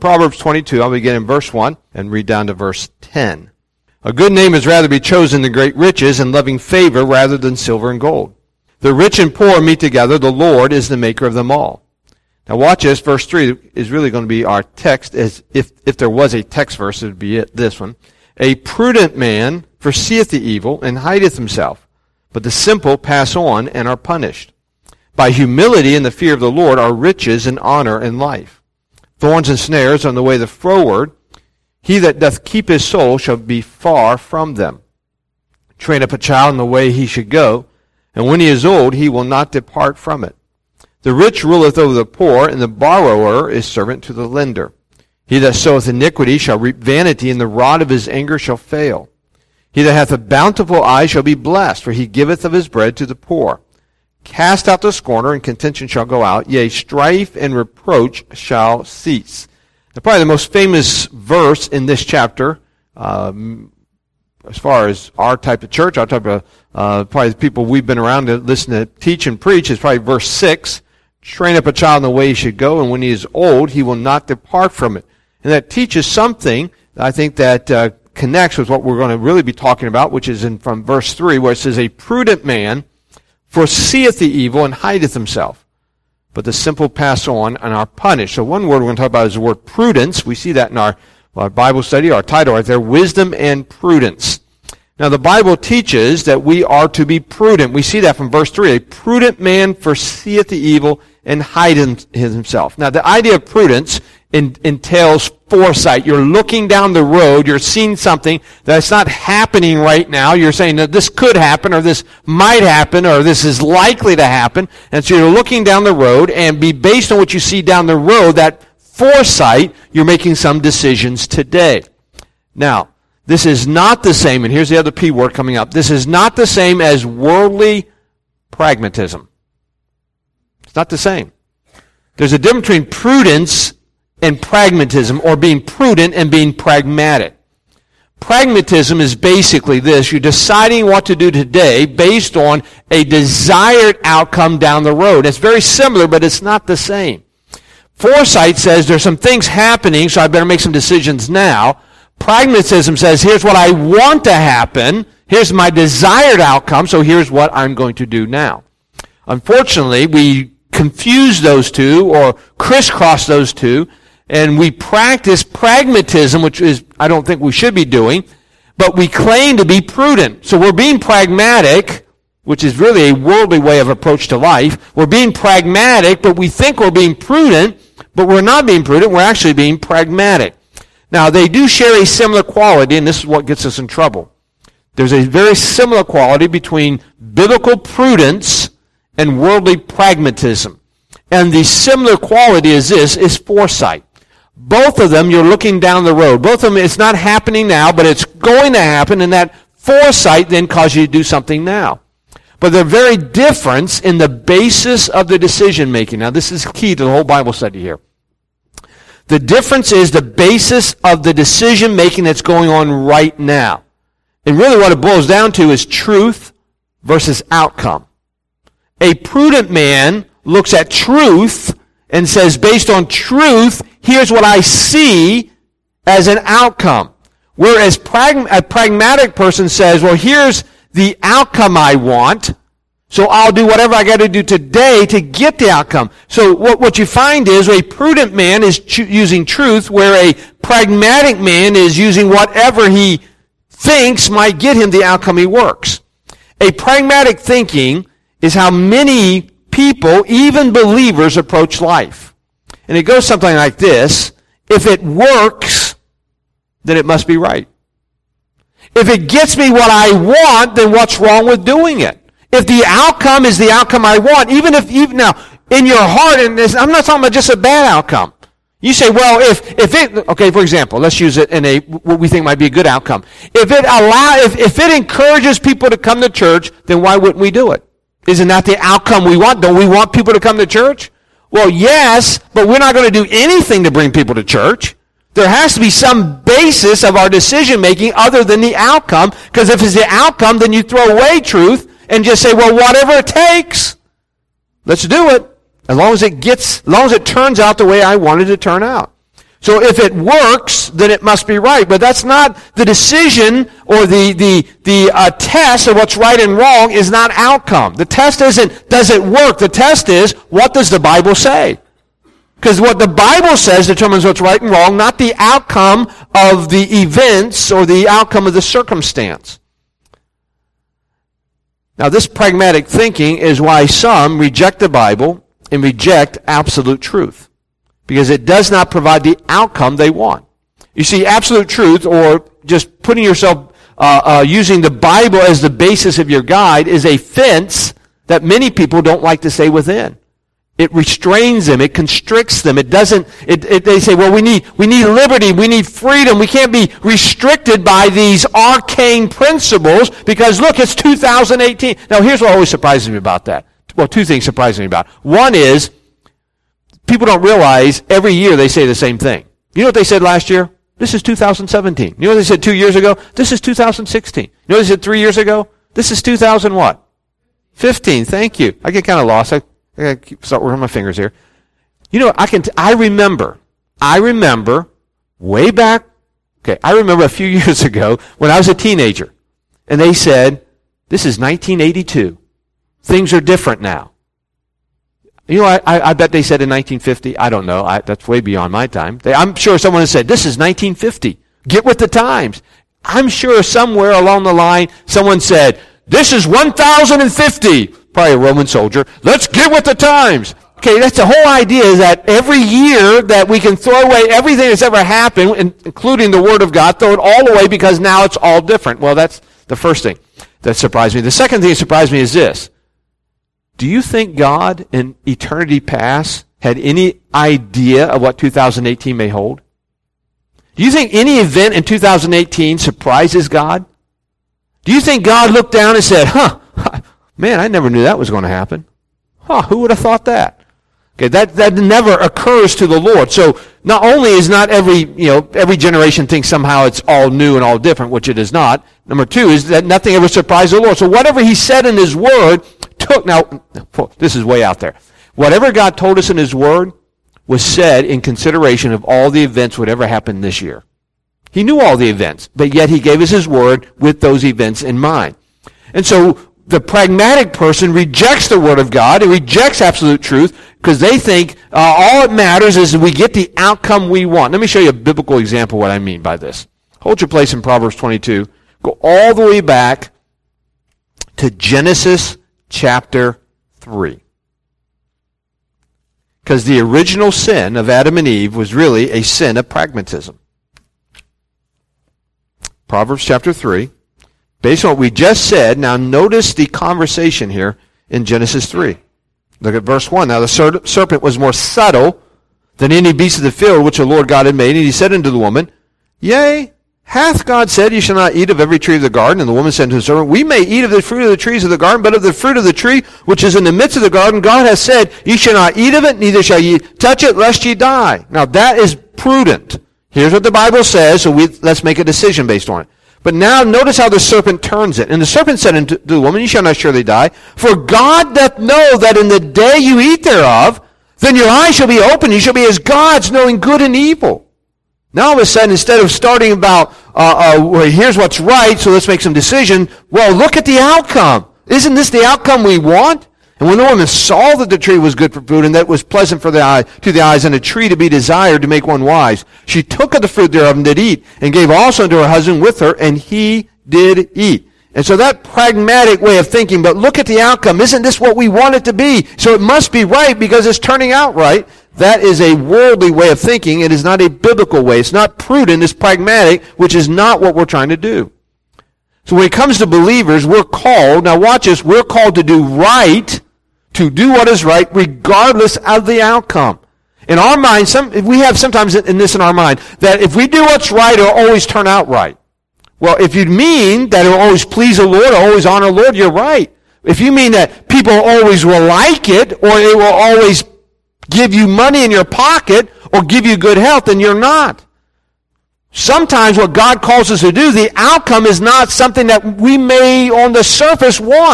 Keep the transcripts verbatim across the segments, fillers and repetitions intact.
Proverbs twenty-two, I'll begin in verse one and read down to verse ten. A good name is rather to be chosen than great riches, and loving favor rather than silver and gold. The rich and poor meet together. The Lord is the maker of them all. Now watch this. Verse three is really going to be our text. As if, if there was a text verse, it would be it, this one. A prudent man foreseeth the evil and hideth himself, but the simple pass on and are punished. By humility and the fear of the Lord are riches and honor and life. Thorns and snares are on the way the froward. He that doth keep his soul shall be far from them. Train up a child in the way he should go, and when he is old, he will not depart from it. The rich ruleth over the poor, and the borrower is servant to the lender. He that soweth iniquity shall reap vanity, and the rod of his anger shall fail. He that hath a bountiful eye shall be blessed, for he giveth of his bread to the poor. Cast out the scorner, and contention shall go out. Yea, strife and reproach shall cease. Now, probably the most famous verse in this chapter, um, as far as our type of church, our type of, uh, probably the people we've been around to listen to teach and preach, is probably verse six. Train up a child in the way he should go, and when he is old, he will not depart from it. And that teaches something, I think, that uh, connects with what we're going to really be talking about, which is in from verse three, where it says, a prudent man foreseeth the evil and hideth himself, but the simple pass on and are punished. So one word we're going to talk about is the word prudence. We see that in our, our Bible study, our title right there, wisdom and prudence. Now the Bible teaches that we are to be prudent. We see that from verse three. A prudent man foreseeth the evil and hideth himself. Now the idea of prudence in, entails foresight. You're looking down the road, you're seeing something that's not happening right now. You're saying that this could happen, or this might happen, or this is likely to happen. And so you're looking down the road, and be based on what you see down the road, that foresight, you're making some decisions today. Now, this is not the same, and here's the other P word coming up, this is not the same as worldly pragmatism. It's not the same. There's a difference between prudence and pragmatism, or being prudent and being pragmatic. Pragmatism is basically this: you're deciding what to do today based on a desired outcome down the road. It's very similar, but it's not the same. Foresight says there's some things happening, so I better make some decisions now. Pragmatism says here's what I want to happen, here's my desired outcome, so here's what I'm going to do now. Unfortunately, we confuse those two or crisscross those two, and we practice pragmatism, which is, I don't think we should be doing, but we claim to be prudent. So we're being pragmatic, which is really a worldly way of approach to life. We're being pragmatic, but we think we're being prudent, but we're not being prudent, we're actually being pragmatic. Now, they do share a similar quality, and this is what gets us in trouble. There's a very similar quality between biblical prudence and worldly pragmatism. And the similar quality is this, is foresight. Both of them, you're looking down the road. Both of them, it's not happening now, but it's going to happen, and that foresight then causes you to do something now. But they're very different in the basis of the decision making. Now, this is key to the whole Bible study here. The difference is the basis of the decision making that's going on right now. And really what it boils down to is truth versus outcome. A prudent man looks at truth and says, based on truth, here's what I see as an outcome. Whereas prag- a pragmatic person says, well, here's the outcome I want, so I'll do whatever I got to do today to get the outcome. So what, what you find is a prudent man is cho- using truth, where a pragmatic man is using whatever he thinks might get him the outcome he works. A pragmatic thinking is how many people, even believers, approach life. And it goes something like this: if it works, then it must be right. If it gets me what I want, then what's wrong with doing it? If the outcome is the outcome I want, even if, even now, in your heart, and this, I'm not talking about just a bad outcome. You say, well, if, if it, okay, for example, let's use it in a, what we think might be a good outcome. If it allow, if, if it encourages people to come to church, then why wouldn't we do it? Isn't that the outcome we want? Don't we want people to come to church? Well, yes, but we're not going to do anything to bring people to church. There has to be some basis of our decision making other than the outcome, because if it's the outcome, then you throw away truth and just say, well, whatever it takes, let's do it. As long as it gets, as long as it turns out the way I wanted it to turn out. So if it works, then it must be right. But that's not the decision, or the the the uh, test of what's right and wrong is not outcome. The test isn't, does it work? The test is, what does the Bible say? Because what the Bible says determines what's right and wrong, not the outcome of the events or the outcome of the circumstance. Now, this pragmatic thinking is why some reject the Bible and reject absolute truth, because it does not provide the outcome they want. You see, absolute truth, or just putting yourself, uh, uh, using the Bible as the basis of your guide, is a fence that many people don't like to stay within. It restrains them. It constricts them. It doesn't, it, it, they say, well, we need, we need liberty. We need freedom. We can't be restricted by these arcane principles because, look, it's two thousand eighteen. Now, here's what always surprises me about that. Well, two things surprise me about it. One is, people don't realize every year they say the same thing. You know what they said last year? This is two thousand seventeen. You know what they said two years ago? This is two thousand sixteen. You know what they said three years ago? This is two thousand what? fifteen. Thank you. I get kind of lost. I, I gotta keep, start working my fingers here. You know, I can. T- I remember. I remember way back. Okay, I remember a few years ago when I was a teenager, and they said, "This is nineteen eighty-two. Things are different now." You know, I, I, I bet they said in nineteen fifty. I don't know. I, that's way beyond my time. They, I'm sure someone has said, "This is nineteen fifty. Get with the times." I'm sure somewhere along the line, someone said, "This is one thousand fifty. Probably a Roman soldier. Let's get with the times. Okay, that's the whole idea, is that every year that we can throw away everything that's ever happened, including the Word of God, throw it all away because now it's all different. Well, that's the first thing that surprised me. The second thing that surprised me is this. Do you think God in eternity past had any idea of what two thousand eighteen may hold? Do you think any event in two thousand eighteen surprises God? Do you think God looked down and said, huh, man, I never knew that was going to happen. Huh, who would have thought that? Okay, that, that never occurs to the Lord. So not only is not every, you know, every generation thinks somehow it's all new and all different, which it is not. Number two is that nothing ever surprised the Lord. So whatever He said in His Word took, now, this is way out there. Whatever God told us in His Word was said in consideration of all the events that would ever happen this year. He knew all the events, but yet He gave us His Word with those events in mind. And so the pragmatic person rejects the Word of God and rejects absolute truth because they think uh, all that matters is we get the outcome we want. Let me show you a biblical example of what I mean by this. Hold your place in Proverbs twenty-two. Go all the way back to Genesis chapter three. Because the original sin of Adam and Eve was really a sin of pragmatism. Proverbs chapter three. Based on what we just said, now notice the conversation here in Genesis three. Look at verse one. Now the ser- serpent was more subtle than any beast of the field which the Lord God had made. And he said unto the woman, Yea, hath God said, Ye shall not eat of every tree of the garden? And the woman said unto the serpent, We may eat of the fruit of the trees of the garden, but of the fruit of the tree which is in the midst of the garden, God hath said, Ye shall not eat of it, neither shall ye touch it, lest ye die. Now that is prudent. Here's what the Bible says, so we, let's make a decision based on it. But now notice how the serpent turns it. And the serpent said unto the woman, You shall not surely die. For God doth know that in the day you eat thereof, then your eyes shall be opened. You shall be as gods, knowing good and evil. Now all of a sudden, instead of starting about, uh, uh, well, here's what's right, so let's make some decision, well, look at the outcome. Isn't this the outcome we want? And when the woman saw that the tree was good for food, and that it was pleasant for the eye, to the eyes, and a tree to be desired to make one wise, she took of the fruit thereof and did eat, and gave also unto her husband with her, and he did eat. And so that pragmatic way of thinking, but look at the outcome. Isn't this what we want it to be? So it must be right because it's turning out right. That is a worldly way of thinking. It is not a biblical way. It's not prudent. It's pragmatic, which is not what we're trying to do. So when it comes to believers, we're called, now watch this, we're called to do right, to do what is right, regardless of the outcome. In our mind, some, we have sometimes in this in our mind, that if we do what's right, it'll always turn out right. Well, if you mean that it'll always please the Lord, or always honor the Lord, you're right. If you mean that people always will like it, or it will always give you money in your pocket, or give you good health, then you're not. Sometimes what God calls us to do, the outcome is not something that we may on the surface want.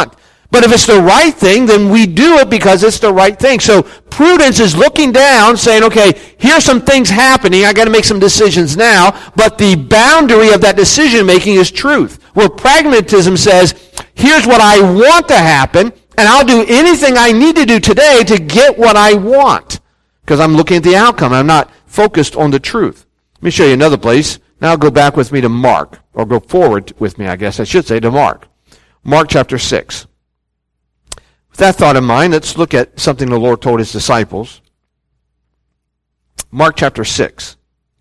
But if it's the right thing, then we do it because it's the right thing. So prudence is looking down, saying, okay, here's some things happening. I got to make some decisions now. But the boundary of that decision making is truth. Where pragmatism says, here's what I want to happen, and I'll do anything I need to do today to get what I want. Because I'm looking at the outcome. I'm not focused on the truth. Let me show you another place. Now go back with me to Mark. Or go forward with me, I guess I should say, to Mark. Mark chapter six. With that thought in mind, let's look at something the Lord told his disciples. Mark chapter six.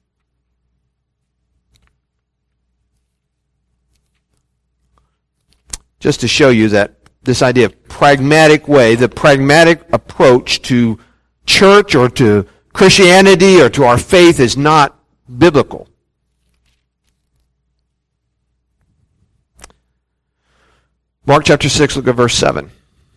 Just to show you that this idea of pragmatic way, the pragmatic approach to church or to Christianity or to our faith is not biblical. Mark chapter six, look at verse seven.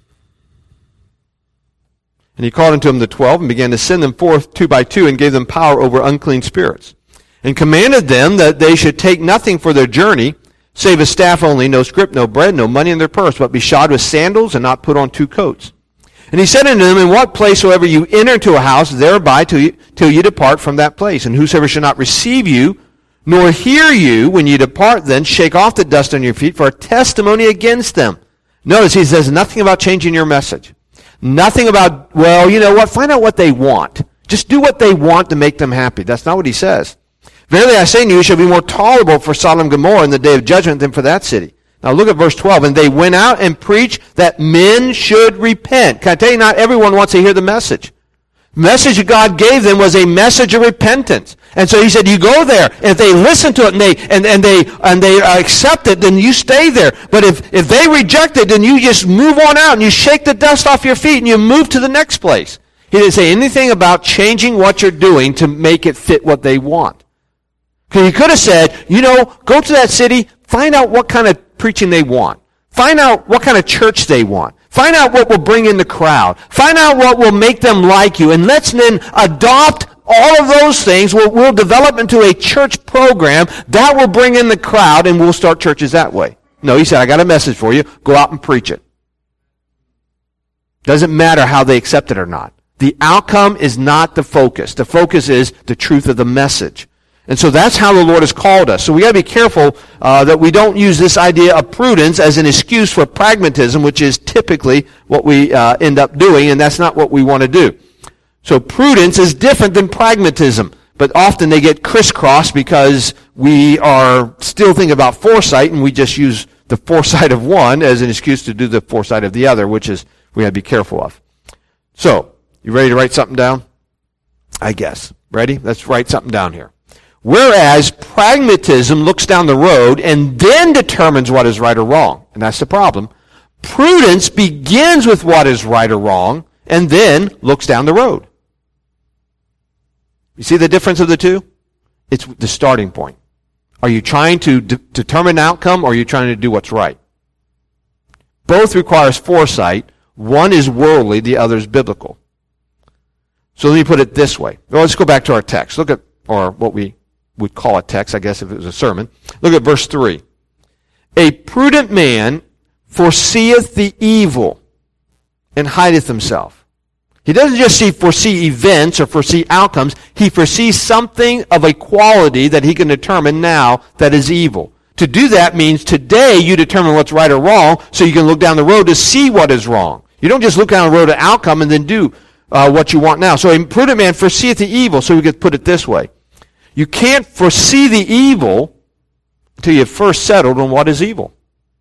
And he called unto him the twelve, and began to send them forth two by two, and gave them power over unclean spirits, and commanded them that they should take nothing for their journey, save a staff only, no scrip, no bread, no money in their purse, but be shod with sandals, and not put on two coats. And he said unto them, in what place soever you enter into a house, there abide till you, till you depart from that place. And whosoever shall not receive you, nor hear you, when you depart, then shake off the dust on your feet for a testimony against them. Notice he says nothing about changing your message. Nothing about, well, you know what, find out what they want. Just do what they want to make them happy. That's not what he says. Verily I say unto you, it shall be more tolerable for Sodom and Gomorrah in the day of judgment than for that city. Now look at verse twelve. And they went out and preached that men should repent. Can I tell you, not everyone wants to hear the message. The message God gave them was a message of repentance. And so he said, you go there, and if they listen to it and they and, and they and they accept it, then you stay there. But if, if they reject it, then you just move on out and you shake the dust off your feet and you move to the next place. He didn't say anything about changing what you're doing to make it fit what they want. Because he could have said, you know, go to that city, find out what kind of preaching they want. Find out what kind of church they want. Find out what will bring in the crowd. Find out what will make them like you. And let's then adopt all of those things. We'll, we'll develop into a church program that will bring in the crowd, and we'll start churches that way. No, he said, I got a message for you. Go out and preach it. Doesn't matter how they accept it or not. The outcome is not the focus. The focus is the truth of the message. And so that's how the Lord has called us. So we got to be careful uh, that we don't use this idea of prudence as an excuse for pragmatism, which is typically what we uh, end up doing, and that's not what we want to do. So prudence is different than pragmatism, but often they get crisscrossed because we are still thinking about foresight, and we just use the foresight of one as an excuse to do the foresight of the other, which is we got to be careful of. So, you ready to write something down? I guess. Ready? Let's write something down here. Whereas pragmatism looks down the road and then determines what is right or wrong. And that's the problem. Prudence begins with what is right or wrong and then looks down the road. You see the difference of the two? It's the starting point. Are you trying to de- determine an outcome, or are you trying to do what's right? Both requires foresight. One is worldly, the other is biblical. So let me put it this way. Well, let's go back to our text. Look at, or what we would call a text, I guess, if it was a sermon. Look at verse three. A prudent man foreseeth the evil and hideth himself. He doesn't just see foresee events or foresee outcomes. He foresees something of a quality that he can determine now that is evil. To do that means today you determine what's right or wrong so you can look down the road to see what is wrong. You don't just look down the road at outcome and then do uh, what you want now. So a prudent man foreseeth the evil, so we could put it this way. You can't foresee the evil until you've first settled on what is evil.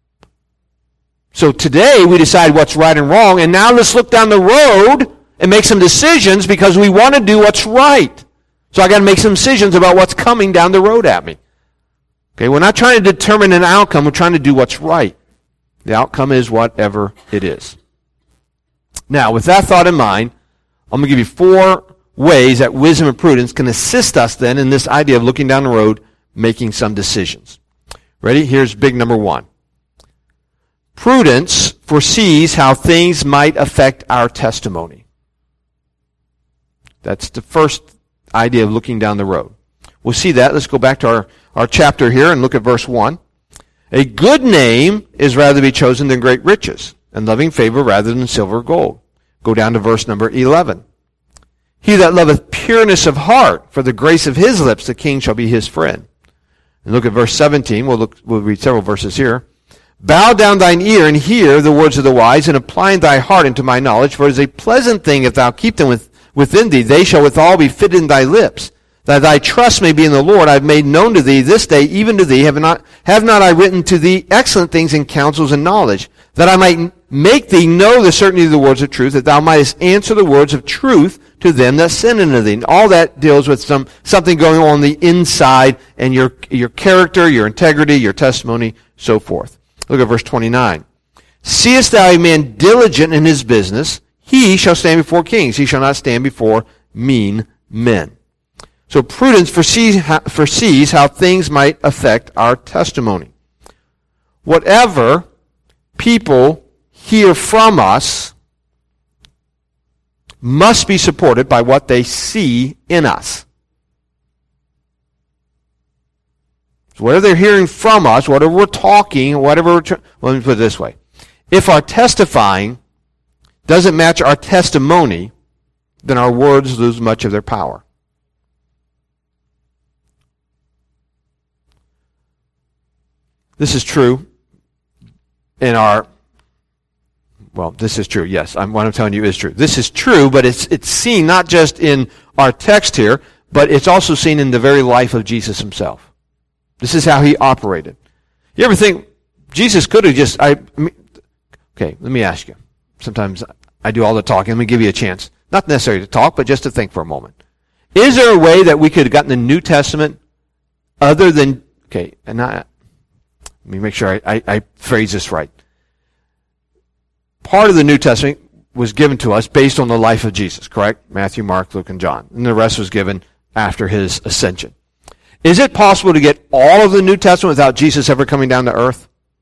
So today we decide what's right and wrong, and now let's look down the road and make some decisions because we want to do what's right. So I got to make some decisions about what's coming down the road at me. Okay, we're not trying to determine an outcome, we're trying to do what's right. The outcome is whatever it is. Now, with that thought in mind, I'm going to give you four ways that wisdom and prudence can assist us then in this idea of looking down the road, making some decisions. Ready? Here's big number one. Prudence foresees how things might affect our testimony. That's the first idea of looking down the road. We'll see that. Let's go back to our, our chapter here and look at verse one. A good name is rather to be chosen than great riches. and loving favor rather than silver or gold. Go down to verse number eleven. He that loveth pureness of heart, for the grace of his lips the king shall be his friend. And look at verse seventeen. We'll, look, we'll read several verses here. Bow down thine ear and hear the words of the wise, and apply thy heart into my knowledge. For it is a pleasant thing if thou keep them with, within thee. They shall withal be fit in thy lips. That thy trust may be in the Lord. I have made known to thee this day, even to thee, have not, have not I written to thee excellent things in counsels and knowledge, that I might make thee know the certainty of the words of truth, that thou mightest answer the words of truth to them that sin unto thee. And all that deals with some something going on, on the inside, and your your character, your integrity, your testimony, so forth. Look at verse twenty-nine. Seest thou a man diligent in his business? He shall stand before kings. He shall not stand before mean men. So prudence foresees, foresees how things might affect our testimony. Whatever people hear from us must be supported by what they see in us. So whatever they're hearing from us, whatever we're talking, whatever we're... Tra- well, let me put it this way. If our testifying doesn't match our testimony, then our words lose much of their power. This is true in our, well, this is true, yes. I'm, what I'm telling you is true. This is true, but it's it's seen not just in our text here, but it's also seen in the very life of Jesus himself. This is how he operated. You ever think, Jesus could have just, I, okay, let me ask you. Sometimes I do all the talking. Let me give you a chance. Not necessarily to talk, but just to think for a moment. Is there a way that we could have gotten the New Testament other than, okay, and I, let me make sure I, I, I phrase this right. Part of the New Testament was given to us based on the life of Jesus, correct? Matthew, Mark, Luke, and John. And the rest was given after his ascension. Is it possible to get all of the New Testament without Jesus ever coming down to earth?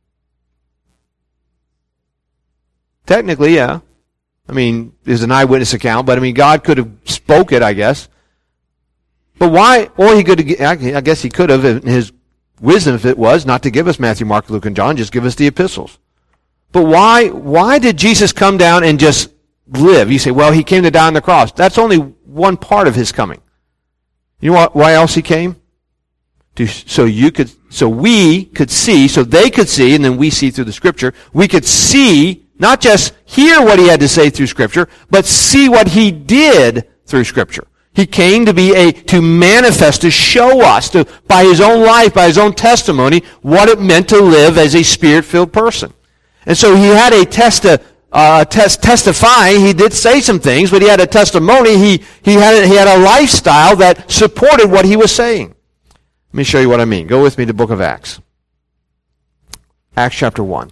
Technically, yeah. I mean, there's an eyewitness account, but I mean, God could have spoke it, I guess. But why, or he could have, I guess he could have, in his wisdom, if it was, not to give us Matthew, Mark, Luke, and John, just give us the epistles. But why why did Jesus come down and just live? You say, well, he came to die on the cross. That's only one part of his coming. You know what, why else he came? To, so you could, so we could see, so they could see, and then we see through the Scripture, we could see, not just hear what he had to say through Scripture, but see what he did through Scripture. He came to be a, to manifest, to show us, to, by his own life, by his own testimony, what it meant to live as a Spirit-filled person. And so he had a testi- uh, test, testifying. He did say some things, but he had a testimony. He, he had a, he had a lifestyle that supported what he was saying. Let me show you what I mean. Go with me to the book of Acts. Acts chapter one.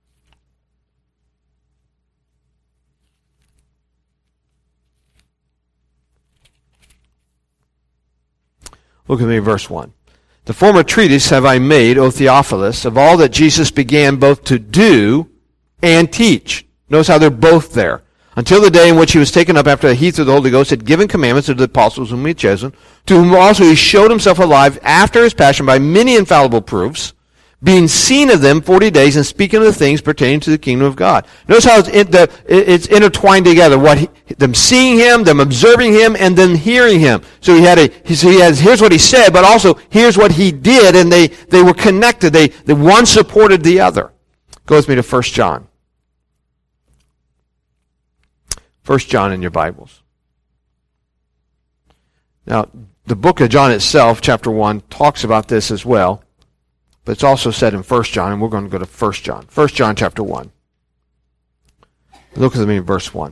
Look at me, verse one. The former treatise have I made, O Theophilus, of all that Jesus began both to do and teach. Notice how they're both there. Until the day in which he was taken up after the heat of the Holy Ghost had given commandments to the apostles whom he had chosen, to whom also he showed himself alive after his passion by many infallible proofs, being seen of them forty days and speaking of the things pertaining to the kingdom of God. Notice how it's, in the, it's intertwined together. What he, them seeing him, them observing him, and then hearing him. So he had a. So he has. Here's what he said, but also here's what he did, and they they were connected. They the one supported the other. Go with me to First John. First John in your Bibles. Now, the book of John itself, chapter one, talks about this as well. But it's also said in First John, and we're going to go to First John. First John chapter one. Look at me in verse one.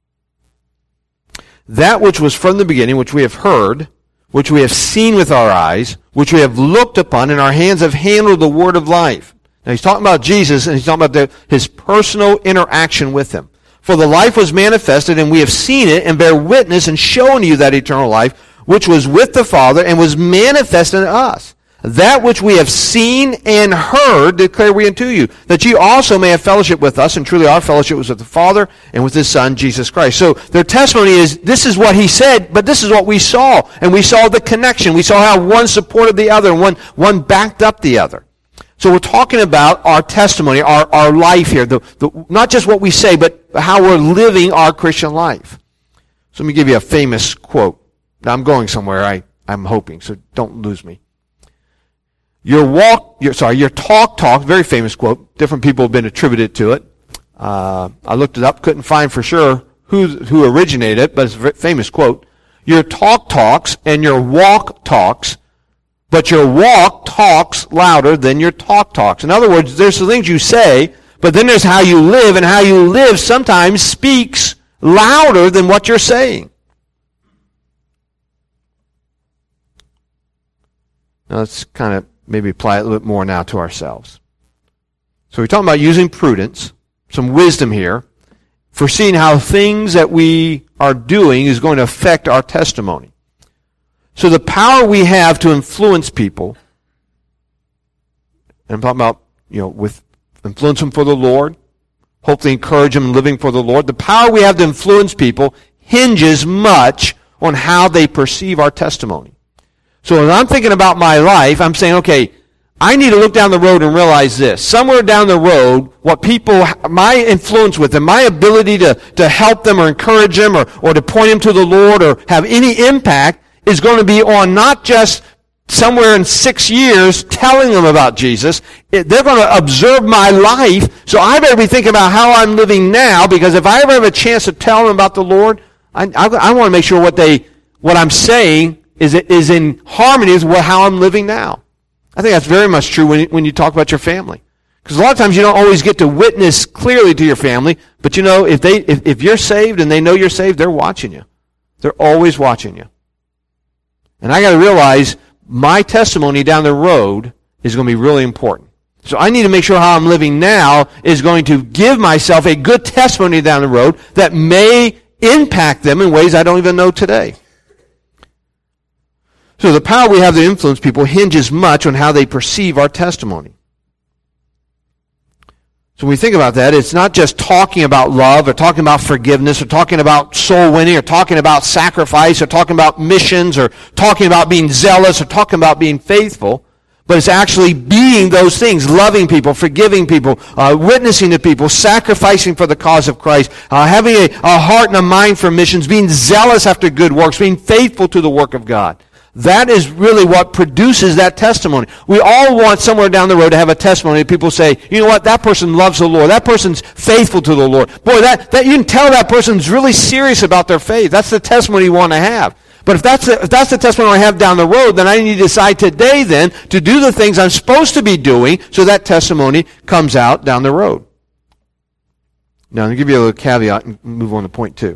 That which was from the beginning, which we have heard, which we have seen with our eyes, which we have looked upon, and our hands have handled the word of life. Now he's talking about Jesus, and he's talking about the, his personal interaction with him. For the life was manifested, and we have seen it, and bear witness, and shown you that eternal life, which was with the Father, and was manifested in us. That which we have seen and heard declare we unto you, that ye also may have fellowship with us, and truly our fellowship was with the Father and with his Son, Jesus Christ. So their testimony is, this is what he said, but this is what we saw. And we saw the connection. We saw how one supported the other, and one, one backed up the other. So we're talking about our testimony, our, our life here. The, the, not just what we say, but how we're living our Christian life. So let me give you a famous quote. Now I'm going somewhere, I, I'm hoping, so don't lose me. Your walk, your, sorry, your talk talk, very famous quote. Different people have been attributed to it. Uh, I looked it up, couldn't find for sure who, who originated it, but it's a famous quote. Your talk talks and your walk talks, but your walk talks louder than your talk talks. In other words, there's the things you say, but then there's how you live, and how you live sometimes speaks louder than what you're saying. Now let's kind of maybe apply it a little bit more now to ourselves. So we're talking about using prudence, some wisdom here, foreseeing how things that we are doing is going to affect our testimony. So the power we have to influence people, and I'm talking about, you know, with influence them for the Lord, hopefully encourage them in living for the Lord. The power we have to influence people hinges much on how they perceive our testimony. So when I'm thinking about my life, I'm saying, okay, I need to look down the road and realize this. Somewhere down the road, what people, my influence with them, my ability to, to help them or encourage them or, or to point them to the Lord or have any impact is going to be on not just somewhere in six years telling them about Jesus. It, they're going to observe my life. So I better be thinking about how I'm living now, because if I ever have a chance to tell them about the Lord, I, I, I want to make sure what they, what I'm saying is, is in harmony with how I'm living now. I think that's very much true when you, when you talk about your family. Because a lot of times you don't always get to witness clearly to your family, but you know, if they if, if you're saved and they know you're saved, they're watching you. They're always watching you. And I got to realize my testimony down the road is going to be really important. So I need to make sure how I'm living now is going to give myself a good testimony down the road that may impact them in ways I don't even know today. So the power we have to influence people hinges much on how they perceive our testimony. So when we think about that, it's not just talking about love or talking about forgiveness or talking about soul winning or talking about sacrifice or talking about missions or talking about being zealous or talking about being faithful, but it's actually being those things, loving people, forgiving people, uh, witnessing to people, sacrificing for the cause of Christ, uh, having a, a heart and a mind for missions, being zealous after good works, being faithful to the work of God. That is really what produces that testimony. We all want somewhere down the road to have a testimony. People say, you know what, that person loves the Lord. That person's faithful to the Lord. Boy, that, that you can tell that person's really serious about their faith. That's the testimony you want to have. But if that's, the, if that's the testimony I have down the road, then I need to decide today then to do the things I'm supposed to be doing so that testimony comes out down the road. Now, I'll give you a little caveat and move on to point two.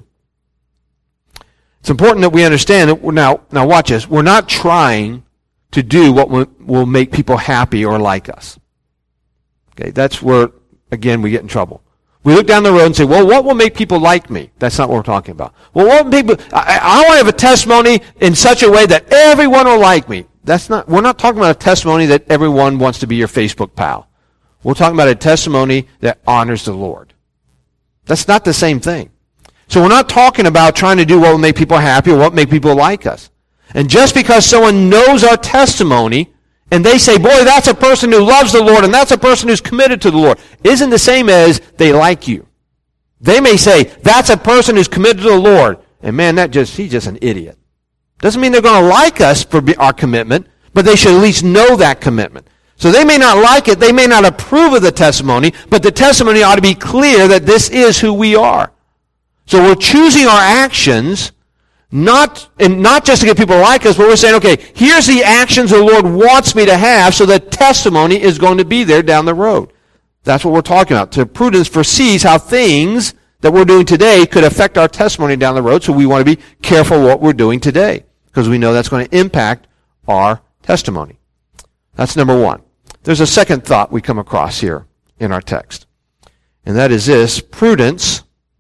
It's important that we understand that we're now, now watch this, we're not trying to do what will, will make people happy or like us. Okay, that's where, again, we get in trouble. We look down the road and say, well, what will make people like me? That's not what we're talking about. Well, what people, I, I want to have a testimony in such a way that everyone will like me. That's not, we're not talking about a testimony that everyone wants to be your Facebook pal. We're talking about a testimony that honors the Lord. That's not the same thing. So we're not talking about trying to do what will make people happy or what will make people like us. And just because someone knows our testimony and they say, boy, that's a person who loves the Lord and that's a person who's committed to the Lord, isn't the same as they like you. They may say, that's a person who's committed to the Lord, and man, that just he's just an idiot. Doesn't mean they're going to like us for our commitment, but they should at least know that commitment. So they may not like it, they may not approve of the testimony, but the testimony ought to be clear that this is who we are. So we're choosing our actions not, and not just to get people to like us, but we're saying, okay, here's the actions the Lord wants me to have so that testimony is going to be there down the road. That's what we're talking about. So prudence foresees how things that we're doing today could affect our testimony down the road, so we want to be careful what we're doing today because we know that's going to impact our testimony. That's number one. There's a second thought we come across here in our text, and that is this: prudence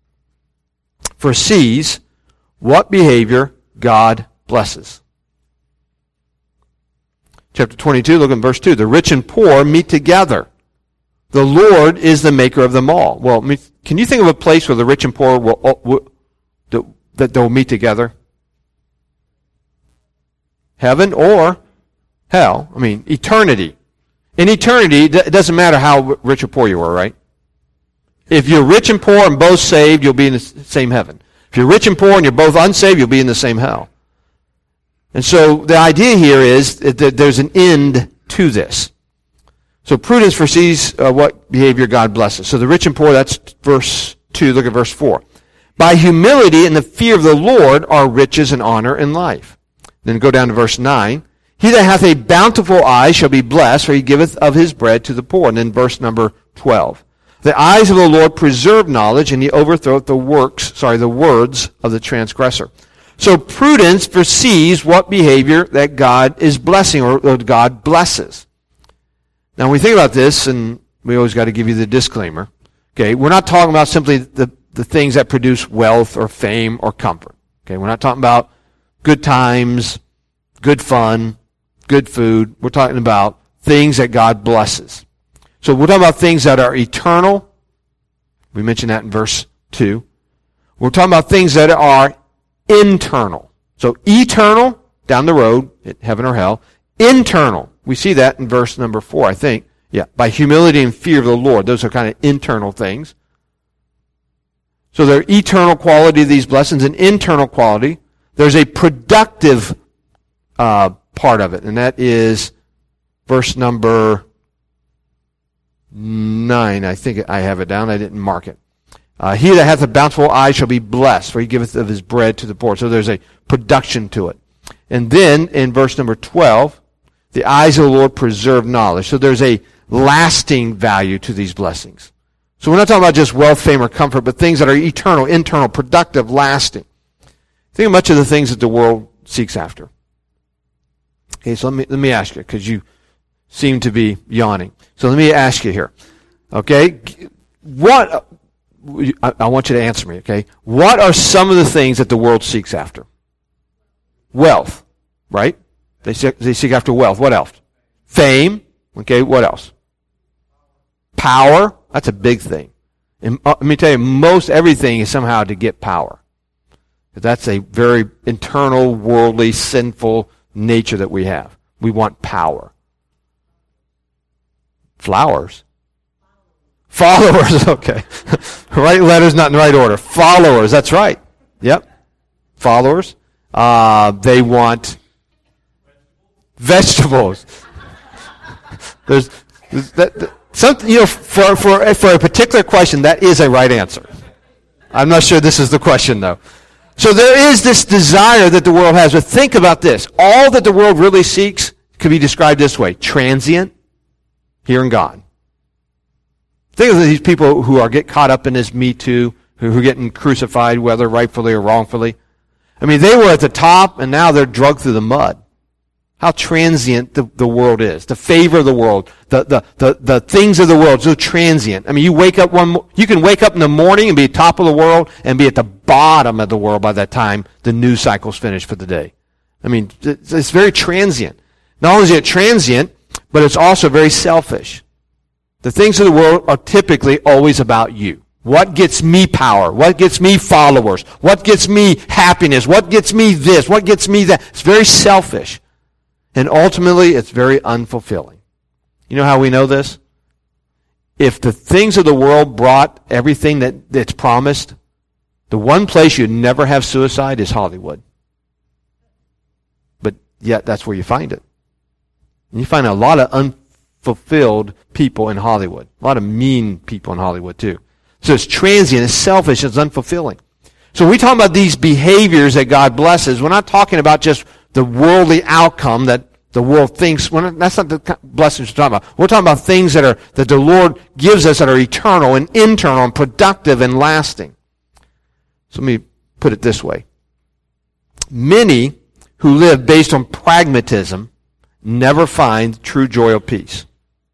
foresees what behavior God blesses. Chapter twenty-two, look at verse two. The rich and poor meet together. The Lord is the maker of them all. Well, can you think of a place where the rich and poor will, will that they'll meet together? Heaven or hell? I mean, eternity. In eternity, it doesn't matter how rich or poor you were, right? If you're rich and poor and both saved, you'll be in the same heaven. If you're rich and poor and you're both unsaved, you'll be in the same hell. And so the idea here is that there's an end to this. So prudence foresees uh, what behavior God blesses. So the rich and poor, that's verse two. Look at verse four. By humility and the fear of the Lord are riches and honor and life. Then go down to verse nine. He that hath a bountiful eye shall be blessed, for he giveth of his bread to the poor. And then verse number twelve. The eyes of the Lord preserve knowledge, and he overthroweth the works, sorry, the words of the transgressor. So prudence foresees what behavior that God is blessing, or, or God blesses. Now, when we think about this, and we always got to give you the disclaimer, okay, we're not talking about simply the, the things that produce wealth or fame or comfort. Okay, we're not talking about good times, good fun, good food. We're talking about things that God blesses. So we're talking about things that are eternal. We mentioned that in verse two. We're talking about things that are internal. So eternal, down the road, heaven or hell. Internal. We see that in verse number four, I think. Yeah, by humility and fear of the Lord. Those are kind of internal things. So there are eternal quality of these blessings and internal quality. There's a productive uh, part of it, and that is verse number nine. I think I have it down. I didn't mark it. Uh, he that hath a bountiful eye shall be blessed, for he giveth of his bread to the poor. So there's a production to it. And then in verse number twelve, the eyes of the Lord preserve knowledge. So there's a lasting value to these blessings. So we're not talking about just wealth, fame, or comfort, but things that are eternal, internal, productive, lasting. Think of much of the things that the world seeks after. Okay, so let me let me ask you, because you seem to be yawning. So let me ask you here. Okay, what I, I want you to answer me. Okay, what are some of the things that the world seeks after? Wealth, right? They seek, they seek after wealth. What else? Fame. Okay, what else? Power. That's a big thing. And uh, let me tell you, most everything is somehow to get power. That's a very internal, worldly, sinful nature that we have. We want power. Flowers. Followers, okay. Right letters, not in the right order. Followers, that's right. Yep. Followers. Uh, they want vegetables. There's, there's that, that, something, you know, for, for, for a particular question, that is a right answer. I'm not sure this is the question, though. So there is this desire that the world has. But think about this. All that the world really seeks could be described this way. Transient, hearing God. Think of these people who are get caught up in this Me Too, who, who are getting crucified, whether rightfully or wrongfully. I mean, they were at the top, and now they're drugged through the mud. How transient the, the world is. The favor of the world. The, the, the, the things of the world. So transient. I mean, you wake up one, you can wake up in the morning and be top of the world and be at the bottom of the world by that time the news cycle's finished for the day. I mean, it's, it's very transient. Not only is it transient, but it's also very selfish. The things of the world are typically always about you. What gets me power? What gets me followers? What gets me happiness? What gets me this? What gets me that? It's very selfish. And ultimately, it's very unfulfilling. You know how we know this? If the things of the world brought everything that, that's promised, the one place you'd never have suicide is Hollywood. But yet, that's where you find it. And you find a lot of unfulfilled people in Hollywood. A lot of mean people in Hollywood, too. So it's transient, it's selfish, it's unfulfilling. So when we talk about these behaviors that God blesses, we're not talking about just the worldly outcome that the world thinks. We're not, that's not the blessings we're talking about. We're talking about things that are that the Lord gives us that are eternal and internal and productive and lasting. So let me put it this way. Many who live based on pragmatism never find true joy or peace.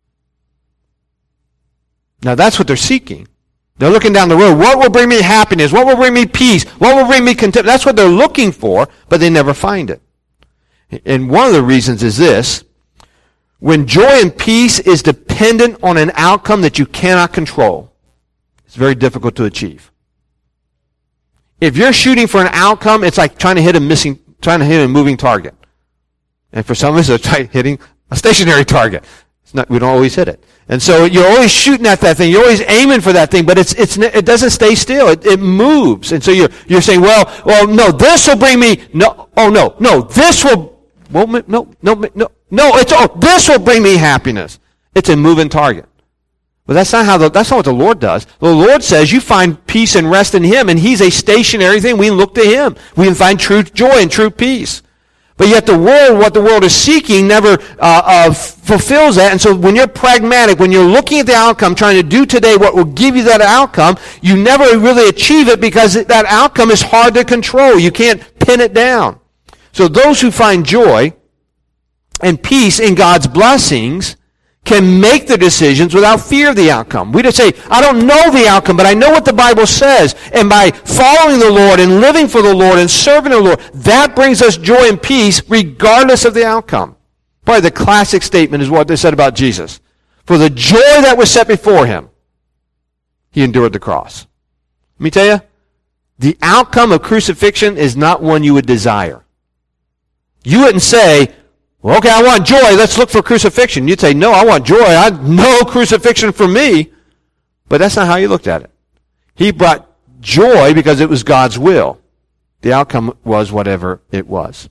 Now that's what they're seeking. They're looking down the road. What will bring me happiness? What will bring me peace? What will bring me content? That's what they're looking for, but they never find it. And one of the reasons is this. When joy and peace is dependent on an outcome that you cannot control, it's very difficult to achieve. If you're shooting for an outcome, it's like trying to hit a missing, trying to hit a moving target. And for some of us, it's like hitting a stationary target. It's not, we don't always hit it. And so you're always shooting at that thing. You're always aiming for that thing, but it's, it's, it doesn't stay still. It, it moves. And so you're, you're saying, well, well, no, this will bring me, no, oh no, no, this will, won't, no, no, no, no, it's, oh, this will bring me happiness. It's a moving target. But that's not how the, that's not what the Lord does. The Lord says you find peace and rest in Him, and He's a stationary thing. We look to Him. We can find true joy and true peace. But yet the world, what the world is seeking, never uh, uh, fulfills that. And so when you're pragmatic, when you're looking at the outcome, trying to do today what will give you that outcome, you never really achieve it because that outcome is hard to control. You can't pin it down. So those who find joy and peace in God's blessings can make the decisions without fear of the outcome. We just say, I don't know the outcome, but I know what the Bible says. And by following the Lord and living for the Lord and serving the Lord, that brings us joy and peace regardless of the outcome. Probably the classic statement is what they said about Jesus. For the joy that was set before Him, He endured the cross. Let me tell you, the outcome of crucifixion is not one you would desire. You wouldn't say, well, okay, I want joy. Let's look for crucifixion. You'd say, no, I want joy. I no crucifixion for me. But that's not how you looked at it. He brought joy because it was God's will. The outcome was whatever it was.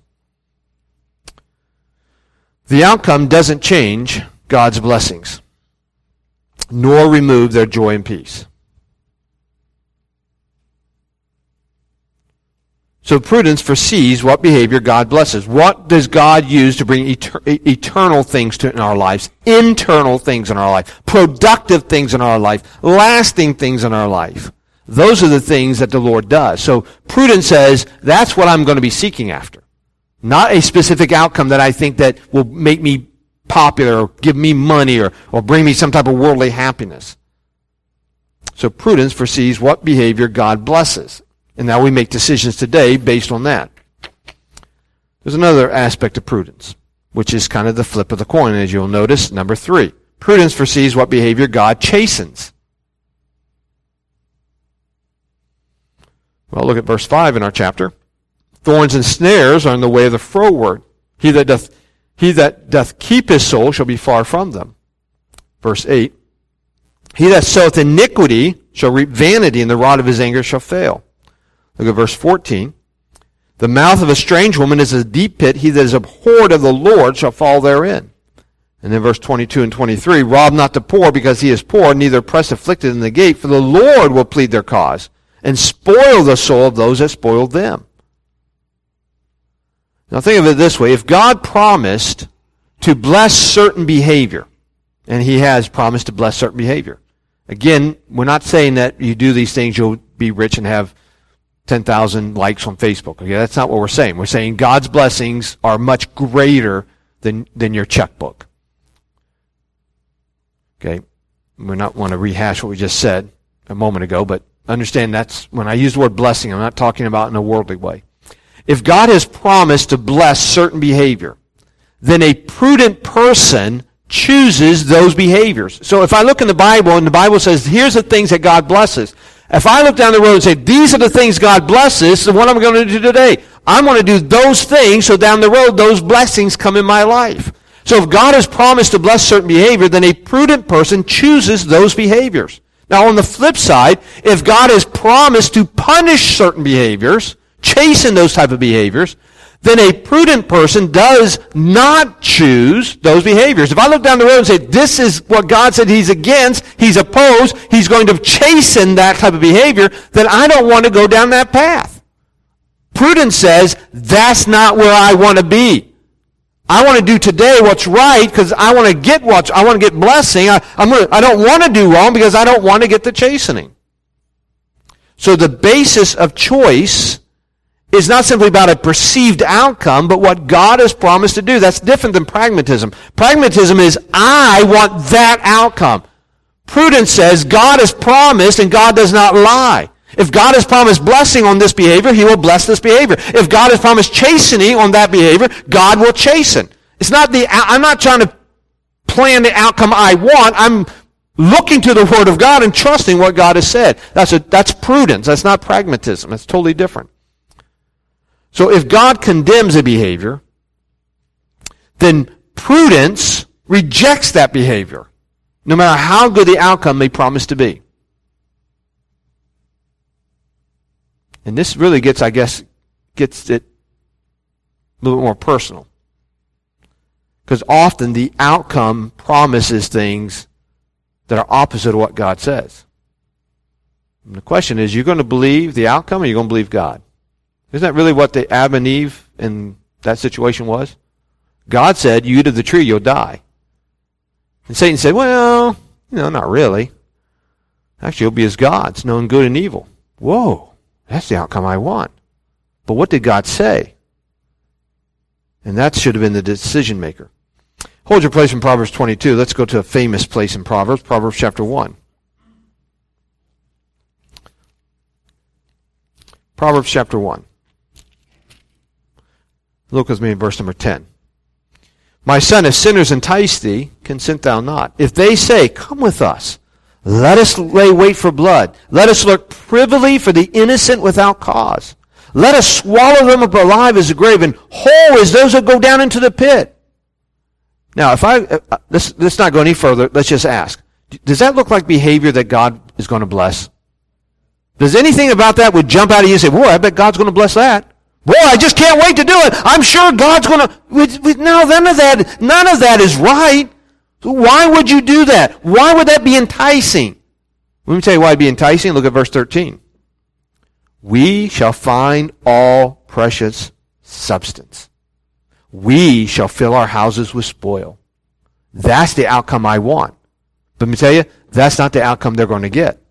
The outcome doesn't change God's blessings, nor remove their joy and peace. So prudence foresees what behavior God blesses. What does God use to bring eter- eternal things to in our lives, internal things in our life, productive things in our life, lasting things in our life? Those are the things that the Lord does. So prudence says, that's what I'm going to be seeking after. Not a specific outcome that I think that will make me popular or give me money or, or bring me some type of worldly happiness. So prudence foresees what behavior God blesses. And now we make decisions today based on that. There's another aspect of prudence, which is kind of the flip of the coin, as you'll notice, number three. Prudence foresees what behavior God chastens. Well, look at verse five in our chapter. Thorns and snares are in the way of the froward. He that doth, he that doth keep his soul shall be far from them. Verse eight. He that soweth iniquity shall reap vanity, and the rod of his anger shall fail. Look at verse fourteen. The mouth of a strange woman is a deep pit. He that is abhorred of the Lord shall fall therein. And then verse twenty-two and twenty-three. Rob not the poor because he is poor, neither oppress afflicted in the gate, for the Lord will plead their cause, and spoil the soul of those that spoiled them. Now think of it this way. If God promised to bless certain behavior, and He has promised to bless certain behavior. Again, we're not saying that you do these things, you'll be rich and have ten thousand likes on Facebook. Okay, that's not what we're saying. We're saying God's blessings are much greater than, than your checkbook. Okay, we not want to rehash what we just said a moment ago, but understand that's, when I use the word blessing, I'm not talking about in a worldly way. If God has promised to bless certain behavior, then a prudent person chooses those behaviors. So if I look in the Bible, and the Bible says, here's the things that God blesses. If I look down the road and say, these are the things God blesses, so what am I going to do today? I'm going to do those things, so down the road, those blessings come in my life. So if God has promised to bless certain behavior, then a prudent person chooses those behaviors. Now on the flip side, if God has promised to punish certain behaviors, chasten those type of behaviors, then a prudent person does not choose those behaviors. If I look down the road and say, this is what God said He's against, He's opposed, He's going to chasten that type of behavior, then I don't want to go down that path. Prudence says, that's not where I want to be. I want to do today what's right because I want to get what I want to get blessing. I, I'm gonna, I don't want to do wrong because I don't want to get the chastening. So the basis of choice is not simply about a perceived outcome, but what God has promised to do. That's different than pragmatism. Pragmatism is, I want that outcome. Prudence says, God has promised and God does not lie. If God has promised blessing on this behavior, He will bless this behavior. If God has promised chastening on that behavior, God will chasten. It's not the, I'm not trying to plan the outcome I want. I'm looking to the Word of God and trusting what God has said. That's a, that's prudence. That's not pragmatism. That's totally different. So if God condemns a behavior, then prudence rejects that behavior, no matter how good the outcome may promise to be. And this really gets, I guess, gets it a little bit more personal. Because often the outcome promises things that are opposite of what God says. And the question is, you're going to believe the outcome or you're going to believe God? Isn't that really what the Adam and Eve in that situation was? God said, you eat of the tree, you'll die. And Satan said, well, you know, not really. Actually, you'll be as gods, knowing good and evil. Whoa, that's the outcome I want. But what did God say? And that should have been the decision maker. Hold your place in Proverbs twenty-two. Let's go to a famous place in Proverbs, Proverbs chapter one. Proverbs chapter one. Look with me in verse number ten. My son, if sinners entice thee, consent thou not. If they say, come with us, let us lay wait for blood. Let us look privily for the innocent without cause. Let us swallow them up alive as the grave, and whole as those that go down into the pit. Now, if I, uh, let's, let's not go any further. Let's just ask. Does that look like behavior that God is going to bless? Does anything about that would jump out of you and say, boy, I bet God's going to bless that. Boy, I just can't wait to do it. I'm sure God's going to... No, none of that, none of that is right. So why would you do that? Why would that be enticing? Let me tell you why it'd be enticing. Look at verse thirteen. We shall find all precious substance. We shall fill our houses with spoil. That's the outcome I want. But let me tell you, that's not the outcome they're going to get.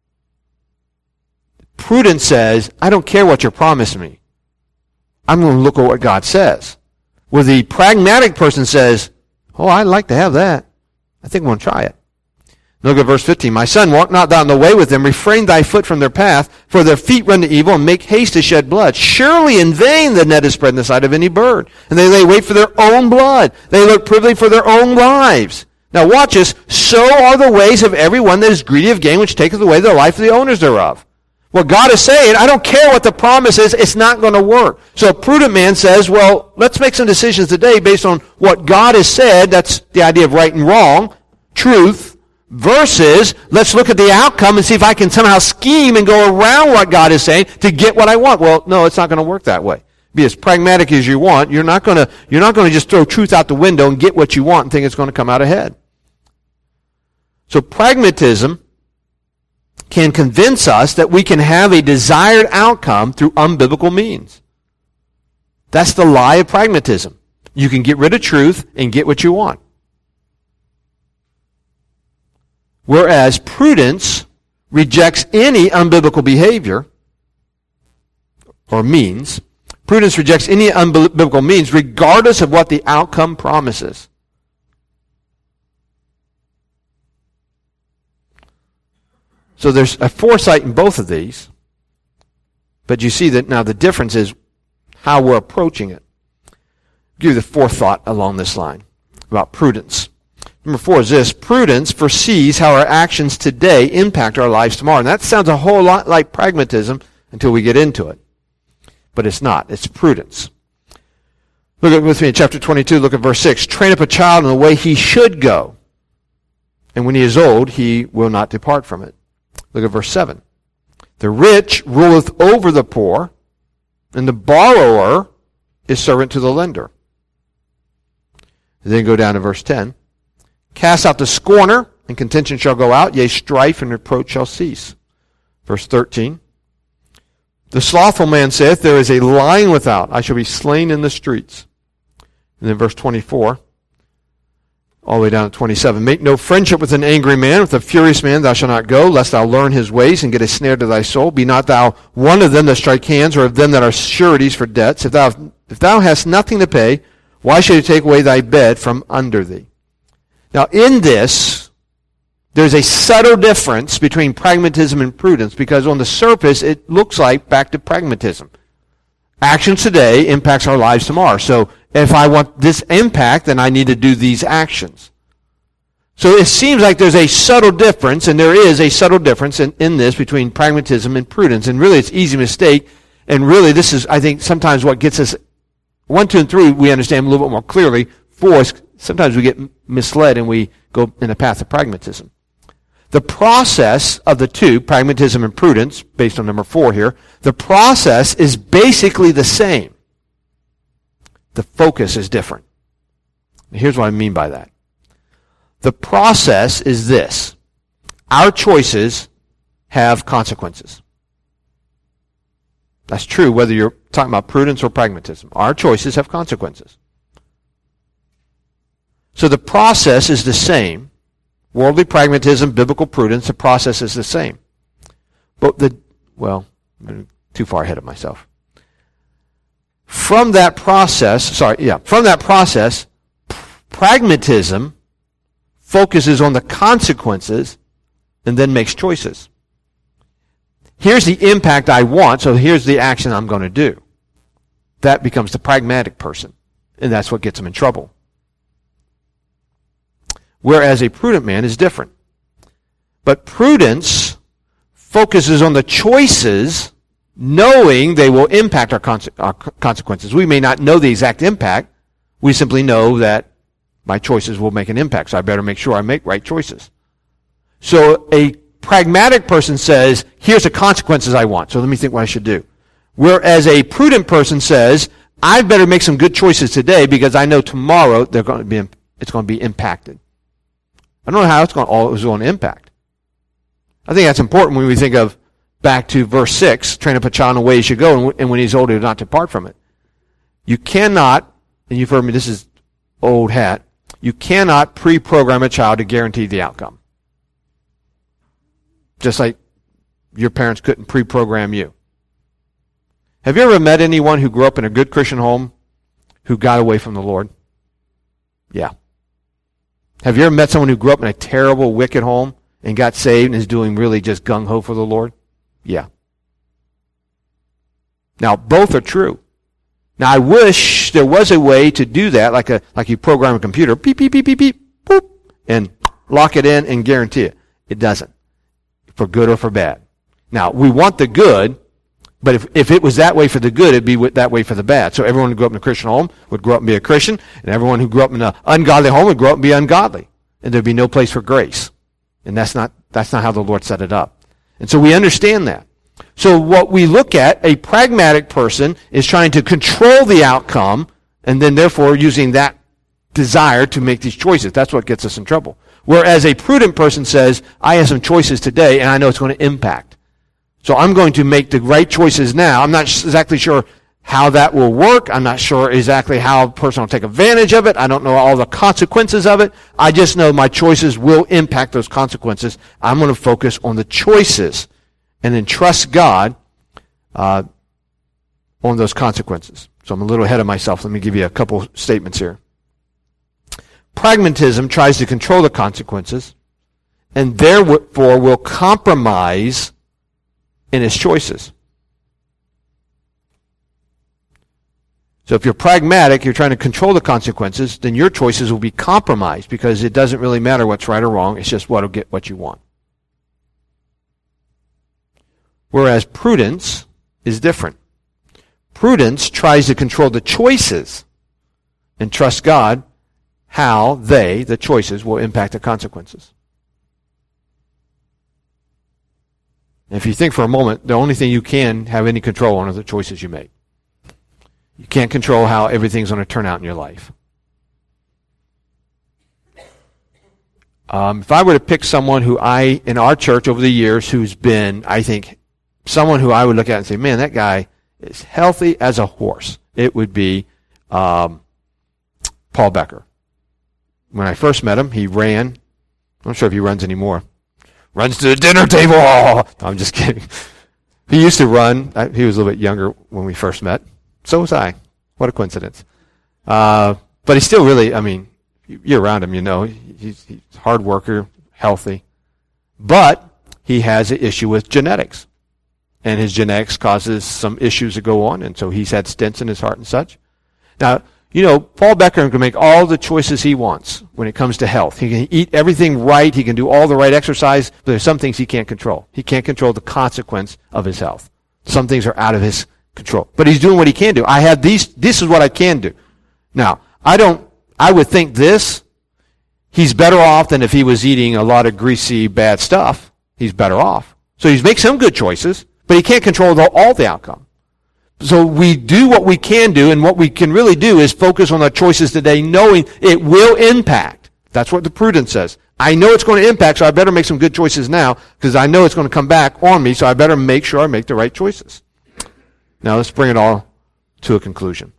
Prudence says, I don't care what you're promising me. I'm going to look at what God says. Where the pragmatic person says, oh, I'd like to have that. I think I'm going to try it. Look at verse fifteen. My son, walk not thou in the way with them. Refrain thy foot from their path, for their feet run to evil, and make haste to shed blood. Surely in vain the net is spread in the sight of any bird, and they lay wait for their own blood. They look privily for their own lives. Now watch this. So are the ways of every one that is greedy of gain, which taketh away the life of the owners thereof. What God is saying, I don't care what the promise is, it's not going to work. So a prudent man says, well, let's make some decisions today based on what God has said. That's the idea of right and wrong, truth, versus let's look at the outcome and see if I can somehow scheme and go around what God is saying to get what I want. Well, no, it's not going to work that way. Be as pragmatic as you want. You're not going to, you're not going to just throw truth out the window and get what you want and think it's going to come out ahead. So pragmatism can convince us that we can have a desired outcome through unbiblical means. That's the lie of pragmatism. You can get rid of truth and get what you want. Whereas prudence rejects any unbiblical behavior or means. Prudence rejects any unbiblical means regardless of what the outcome promises. So there's a foresight in both of these. But you see that now the difference is how we're approaching it. I'll give you the fourth thought along this line about prudence. Number four is this. Prudence foresees how our actions today impact our lives tomorrow. And that sounds a whole lot like pragmatism until we get into it. But it's not. It's prudence. Look at with me in chapter twenty-two. Look at verse six. Train up a child in the way he should go. And when he is old, he will not depart from it. Look at verse seven. The rich ruleth over the poor, and the borrower is servant to the lender. And then go down to verse ten. Cast out the scorner, and contention shall go out, yea, strife and reproach shall cease. Verse thirteen. The slothful man saith, there is a lion without, I shall be slain in the streets. And then verse twenty-four. All the way down to twenty-seven. Make no friendship with an angry man. With a furious man thou shalt not go, lest thou learn his ways and get a snare to thy soul. Be not thou one of them that strike hands, or of them that are sureties for debts. If thou, if thou hast nothing to pay, why should he take away thy bed from under thee? Now in this, there's a subtle difference between pragmatism and prudence, because on the surface it looks like back to pragmatism. Actions today impacts our lives tomorrow. So if I want this impact, then I need to do these actions. So it seems like there's a subtle difference, and there is a subtle difference in, in this between pragmatism and prudence. And really it's easy mistake. And really this is, I think, sometimes what gets us, one, two, and three we understand a little bit more clearly. Four is sometimes we get misled and we go in the path of pragmatism. The process of the two, pragmatism and prudence, based on number four here, the process is basically the same. The focus is different. Here's what I mean by that. The process is this. Our choices have consequences. That's true whether you're talking about prudence or pragmatism. Our choices have consequences. So the process is the same. Worldly pragmatism, biblical prudence, the process is the same. But the, well, I'm too far ahead of myself. From that process, sorry, yeah, from that process, pragmatism focuses on the consequences and then makes choices. Here's the impact I want, so here's the action I'm going to do. That becomes the pragmatic person, and that's what gets him in trouble. Whereas a prudent man is different. But prudence focuses on the choices, knowing they will impact our, conse- our consequences. We may not know the exact impact. We simply know that my choices will make an impact, so I better make sure I make right choices. So a pragmatic person says, here's the consequences I want, so let me think what I should do. Whereas a prudent person says, I better make some good choices today because I know tomorrow they're going to be, it's going to be impacted. I don't know how it's going to, all it's going to impact. I think that's important when we think of back to verse six, train up a child in the way he should go, and when he's old, he will not depart from it. You cannot, and you've heard me, this is old hat, you cannot pre-program a child to guarantee the outcome. Just like your parents couldn't pre-program you. Have you ever met anyone who grew up in a good Christian home who got away from the Lord? Yeah. Have you ever met someone who grew up in a terrible, wicked home and got saved and is doing really just gung-ho for the Lord? Yeah. Now, both are true. Now, I wish there was a way to do that, like a like you program a computer, beep, beep, beep, beep, beep, boop, and lock it in and guarantee it. It doesn't, for good or for bad. Now, we want the good, but if, if it was that way for the good, it'd be that way for the bad. So everyone who grew up in a Christian home would grow up and be a Christian, and everyone who grew up in an ungodly home would grow up and be ungodly. And there'd be no place for grace. And that's not that's not how the Lord set it up. And so we understand that. So what we look at, a pragmatic person is trying to control the outcome, and then therefore using that desire to make these choices. That's what gets us in trouble. Whereas a prudent person says, I have some choices today, and I know it's going to impact. So I'm going to make the right choices now. I'm not exactly sure how that will work. I'm not sure exactly how a person will take advantage of it. I don't know all the consequences of it. I just know my choices will impact those consequences. I'm going to focus on the choices and then trust God uh, on those consequences. So I'm a little ahead of myself. Let me give you a couple statements here. Pragmatism tries to control the consequences and therefore will compromise in its choices. So if you're pragmatic, you're trying to control the consequences, then your choices will be compromised because it doesn't really matter what's right or wrong. It's just what'll get what you want. Whereas prudence is different. Prudence tries to control the choices and trust God how they, the choices, will impact the consequences. And if you think for a moment, the only thing you can have any control on are the choices you make. You can't control how everything's going to turn out in your life. Um, if I were to pick someone who I, in our church over the years, who's been, I think, someone who I would look at and say, man, that guy is healthy as a horse, it would be um, Paul Becker. When I first met him, he ran. I'm not sure if he runs anymore. Runs to the dinner table. Oh, I'm just kidding. He used to run. He was a little bit younger when we first met. So was I. What a coincidence. Uh, but he's still really, I mean, you're around him, you know. He's, he's a hard worker, healthy. But he has an issue with genetics. And his genetics causes some issues to go on, and so he's had stents in his heart and such. Now, you know, Paul Becker can make all the choices he wants when it comes to health. He can eat everything right. He can do all the right exercise, but there's some things he can't control. He can't control the consequence of his health. Some things are out of his control. But he's doing what he can do. I have these, this is what I can do. Now, I don't, I would think this, he's better off than if he was eating a lot of greasy, bad stuff. He's better off. So he makes some good choices, but he can't control the, all the outcome. So we do what we can do, and what we can really do is focus on our choices today, knowing it will impact. That's what the prudence says. I know it's going to impact, so I better make some good choices now, because I know it's going to come back on me, so I better make sure I make the right choices. Now let's bring it all to a conclusion.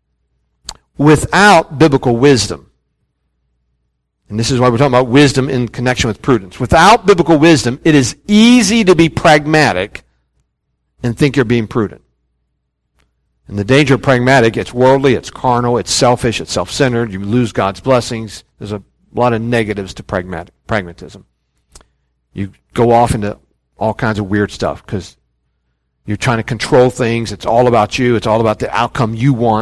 Without biblical wisdom, and this is why we're talking about wisdom in connection with prudence. Without biblical wisdom, it is easy to be pragmatic and think you're being prudent. And the danger of pragmatic, it's worldly, it's carnal, it's selfish, it's self-centered, you lose God's blessings. There's a lot of negatives to pragmatic, pragmatism. You go off into all kinds of weird stuff because you're trying to control things. It's all about you. It's all about the outcome you want.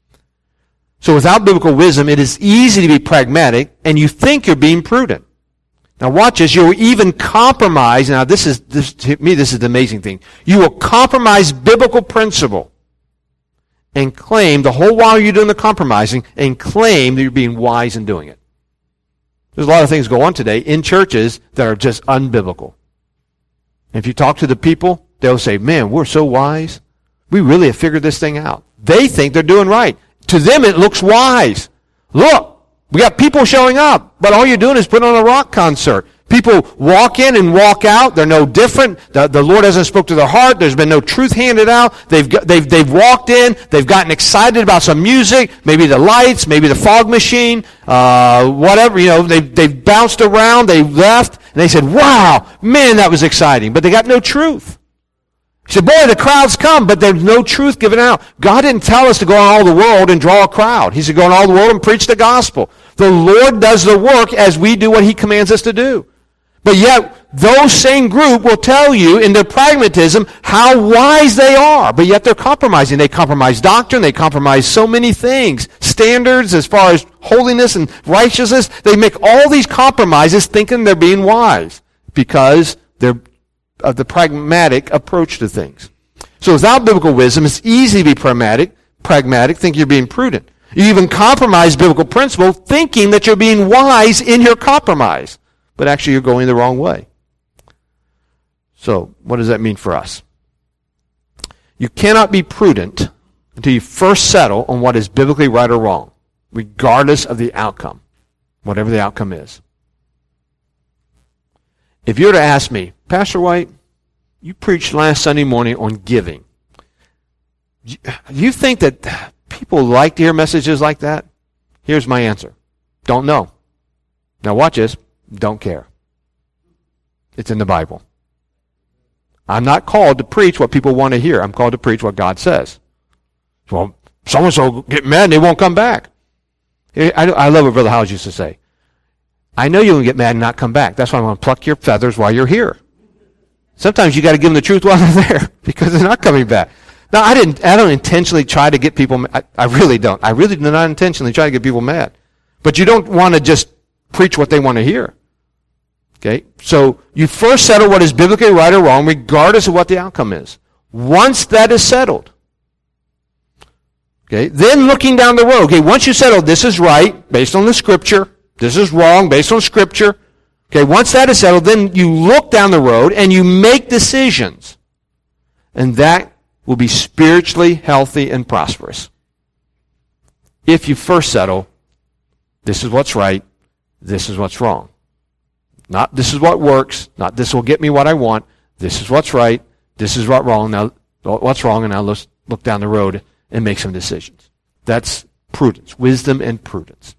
So without biblical wisdom, it is easy to be pragmatic, and you think you're being prudent. Now watch this. You'll even compromise. Now this is, this, to me, this is the amazing thing. You will compromise biblical principle and claim, the whole while you're doing the compromising, and claim that you're being wise in doing it. There's a lot of things go on today in churches that are just unbiblical. And if you talk to the people, they'll say, man, we're so wise. We really have figured this thing out. They think they're doing right. To them, it looks wise. Look, we got people showing up, but all you're doing is putting on a rock concert. People walk in and walk out. They're no different. The, the Lord hasn't spoke to their heart. There's been no truth handed out. They've, got, they've, they've walked in. They've gotten excited about some music, maybe the lights, maybe the fog machine, uh, whatever. You know, they've, they've bounced around. They left, and they said, wow, man, that was exciting. But they got no truth. He said, boy, the crowds come, but there's no truth given out. God didn't tell us to go in all the world and draw a crowd. He said, go in all the world and preach the gospel. The Lord does the work as we do what He commands us to do. But yet, those same group will tell you in their pragmatism how wise they are. But yet they're compromising. They compromise doctrine. They compromise so many things. Standards as far as holiness and righteousness. They make all these compromises thinking they're being wise because they're of the pragmatic approach to things. So without biblical wisdom, it's easy to be pragmatic, pragmatic, think you're being prudent. You even compromise biblical principle thinking that you're being wise in your compromise. But actually you're going the wrong way. So, what does that mean for us? You cannot be prudent until you first settle on what is biblically right or wrong, regardless of the outcome, whatever the outcome is. If you were to ask me, Pastor White, you preached last Sunday morning on giving. Do you think that people like to hear messages like that? Here's my answer. Don't know. Now watch this. Don't care. It's in the Bible. I'm not called to preach what people want to hear. I'm called to preach what God says. Well, so-and-so get mad and they won't come back. I, I love what Brother Howes used to say. I know you'll get mad and not come back. That's why I'm going to pluck your feathers while you're here. Sometimes you got to give them the truth while they're there because they're not coming back. Now, I didn't. I don't intentionally try to get people mad. I, I really don't. I really do not intentionally try to get people mad. But you don't want to just preach what they want to hear. Okay? So you first settle what is biblically right or wrong, regardless of what the outcome is. Once that is settled, okay, then looking down the road, okay, once you settle this is right based on the Scripture, this is wrong based on Scripture, okay, once that is settled, then you look down the road and you make decisions. And that will be spiritually healthy and prosperous. If you first settle, this is what's right, this is what's wrong. Not this is what works, not this will get me what I want, this is what's right, this is what's wrong, now what's wrong, and now let's look down the road and make some decisions. That's prudence, wisdom and prudence.